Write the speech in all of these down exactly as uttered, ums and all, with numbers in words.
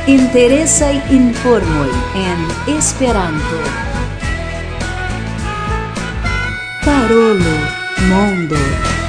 Interesaj informoj en Esperanto. Parolu mondo.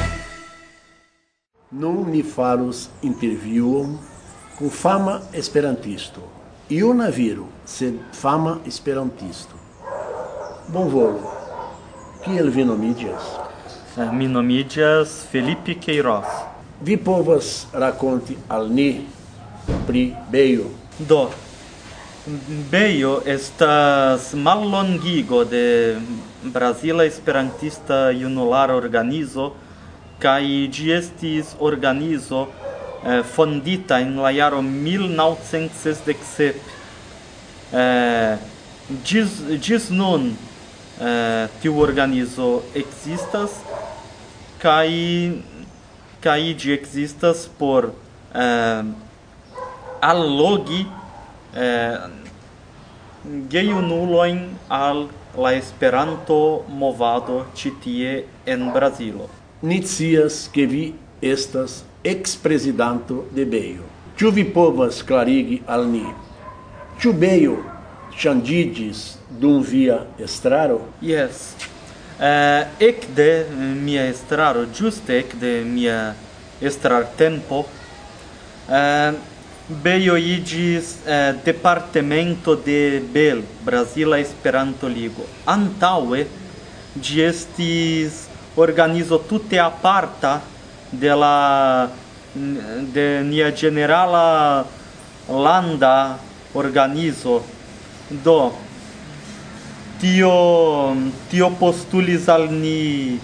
Nun ni faros intervjuon kun fama esperantisto. Juna viro, sed fama esperantisto. Bonvolu. Kiel vi nomiĝas? Mi nomiĝas Felipe Queiroz. Vi povas rakonti al ni pri Bejo. Do, Bejo estas mallongigo de Brazila Esperantista Junulara Organizo, kaj ĝi estis organizo eh, fondita en la jaro mil naŭcent sesdek sep. Eh, ĝis, ĝis nun eh, tiu organizo ekzistas kaj kaj ĝi ekzistas por eh, allogi eh, gejunulojn al la Esperanto movado ĉi tie en Brazilo. Ni scias ke vi estas ex-prezidanto de Bejo. Ĉu vi povas klarigi al ni? Ĉu Bejo ŝanĝiĝis dum via estraro? Yes. Eh, ekde mia estraro, ĝuste ekde mia estrartempo, eh, Bejo iĝis eh, departemento de Bel, Brazila Esperanto Ligo. Antaŭe ĝi estis organizo tute aparta de la de nia ĝenerala landa organizo. Do tio tio postulis al ni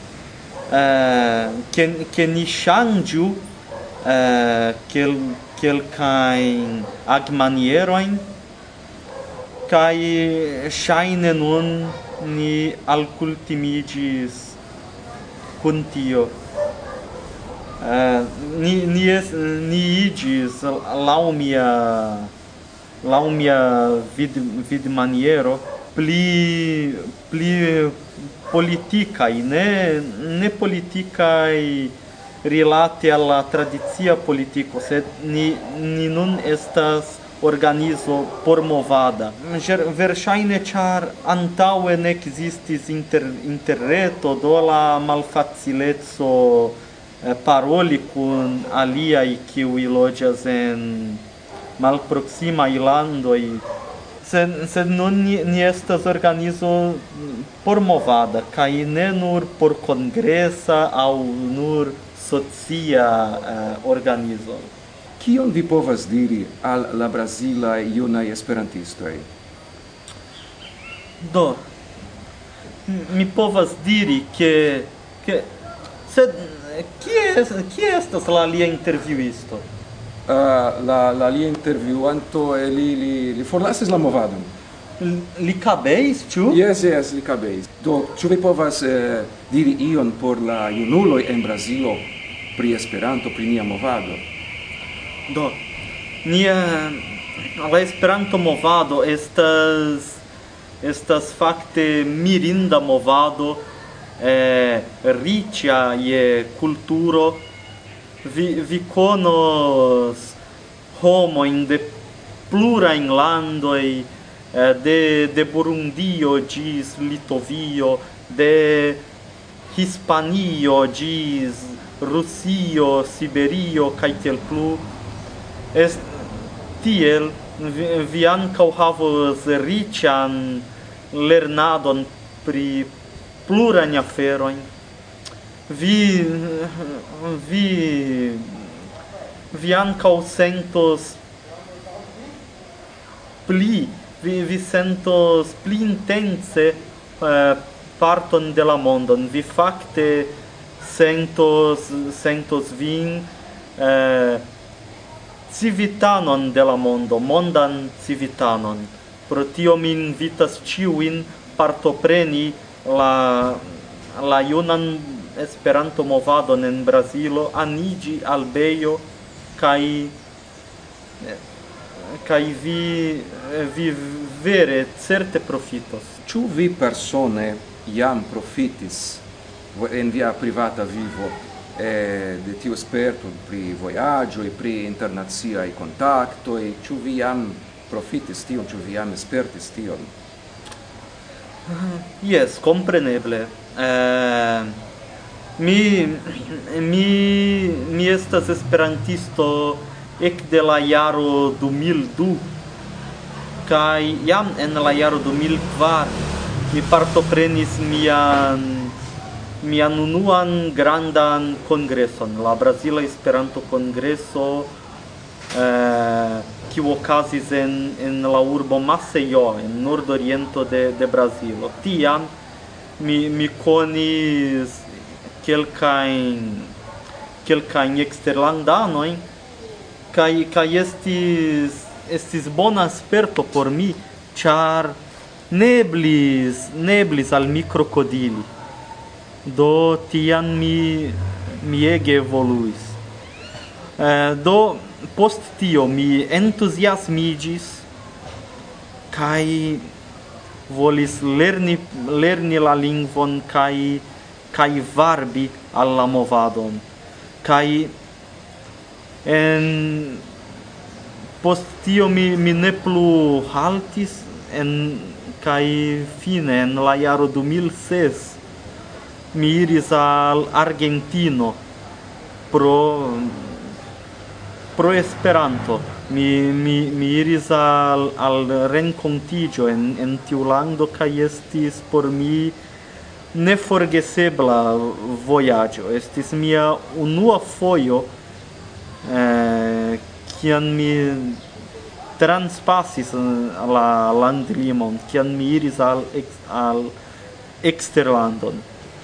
eh, ke, ke ni ŝanĝu eh, kel kelkajn agmanierojn, kaj ŝajne nun ni alkutimiĝis kun tio. Uh, ni ni es, ni iĝis laŭ mia laŭ mia vid vidmaniero pli pli politikaj, ne ne politikaj rilate al la tradicia politiko, sed ni, ni nun estas organizo por movada. Verŝajne ĉar antaŭe ne ekzistis inter, interreto, do la malfacileco eh, paroli kun aliaj kiuj loĝas en malproksimaj landoj. Sed, sed nun ni, ni estas organizo por movada, kaj ne nur por kongresa aŭ nur socia uh, organizo. Kion vi povas diri al la brazilaj junaj esperantistoj? Do, mi povas diri ke ke sed kie kie estas la alia intervjuisto? Uh, la la alia intervjuanto li li li forlasis la movadon. Li kabeis, ĉu? Yes, yes, li kabeis. Do, ĉu vi povas eh, diri ion por la junuloj en Brazilo pri Esperanto, pri nia movado? Do, nia la Esperanto movado estas estas fakte mirinda movado, eh, riĉa je kulturo. Vi, vi konos homojn de plurajn landoj, eh, de, de Burundio ĝis Litovio, de Hispanio ĝis Rusio, Siberio kaj tiel plu. Est tiel vi, vi ankaŭ havos riĉan lernadon pri plurajn aferojn. Vi vi vi ankaŭ sentos pli vi, vi sentos pli intence eh, parton de la mondon. Vi fakte sentos sentos vin eh, civitanon de la mondo, mondan civitanon. Pro tio mi invitas ĉiujn partopreni la la junan Esperanto movadon en Brazilo, aniĝi al Bejo, kaj kaj vi vi vere certe profitos. Ĉu vi persone jam profitis en via privata vivo eh, de tiu sperto pri voyaggio e pri internazia e contacto e ĉu vi jam profitis tion, ĉu vi jam spertis tion? Yes, compreneble. Eh, mi mi mi estas esperantisto ek de la jaro du mil du kaj jam en la jaro du mil kvar mi partoprenis mian mian unuan grandan kongreson, la Brazila Esperanto Kongreso, eh, kiu okazis en en la urbo Maceió, en nordoriento de de Brazilo. Tiam mi mi konis kelkajn kelkajn eksterlandanojn kaj kaj estis estis bona sperto por mi, ĉar neblis neblis al mi krokodili. Do tiam mi mi ege evoluis. Eh, do post tio mi entuziasmigis kaj volis lerni lerni la lingvon kaj kaj varbi al la movadon. Kaj en post tio mi mi ne plu haltis en kaj fine en la jaro du mil ses mi iris al Argentino pro pro Esperanto. Mi mi mi iris al al renkontiĝo en en tiu lando kaj estis por mi neforgesebla vojaĝo. Estis mia unua fojo eh, kiam mi transpasis la landlimon, kiam mi iris al ex, al eksterlandon.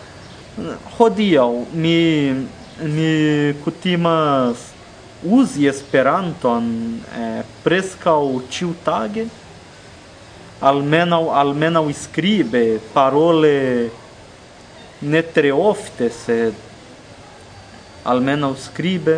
Hodiaŭ mi mi kutimas uzi Esperanton eh, preskaŭ ĉiutage, almenaŭ almenaŭ skribe, parole ne tre ofte, sed almenaŭ skribe.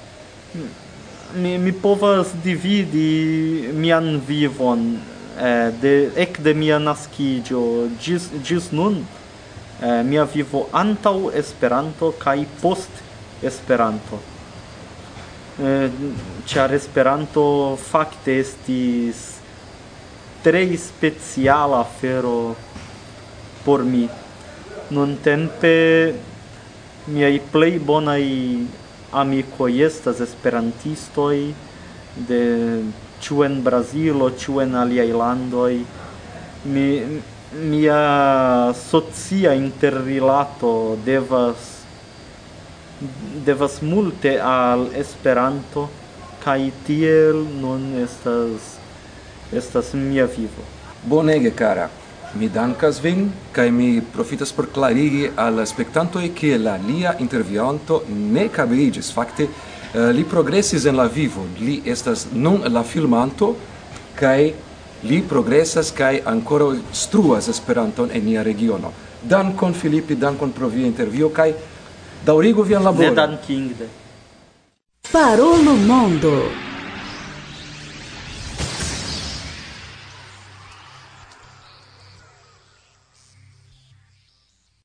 Mi mi povas dividi mian vivon eh, de ek de mia naskiĝo ĝis ĝis nun. Eh, mia vivo antaŭ Esperanto kaj post Esperanto. Eh, ĉar Esperanto fakte estis tre speciala afero por mi. Nuntempe miaj plej bonaj amikoj estas esperantistoj de ĉu en Brazilo, ĉu en aliaj landoj. Mi mia socia interrilato devas devas multe al Esperanto kaj tiel nun estas estas mia vivo. Bonege, kara. Mi dankas vin kaj mi profitas por klarigi al spektantoj ke la lia intervjuanto ne kabriĝis. Fakte li progresis en la vivo. Li estas nun la filmanto kaj li progresas kaj ankoraŭ instruas Esperanton en nia regiono. Dankon Filipi, dankon pro via intervjuo kaj daŭrigu vian laboron. Ne dankinde. Parolo Mondo.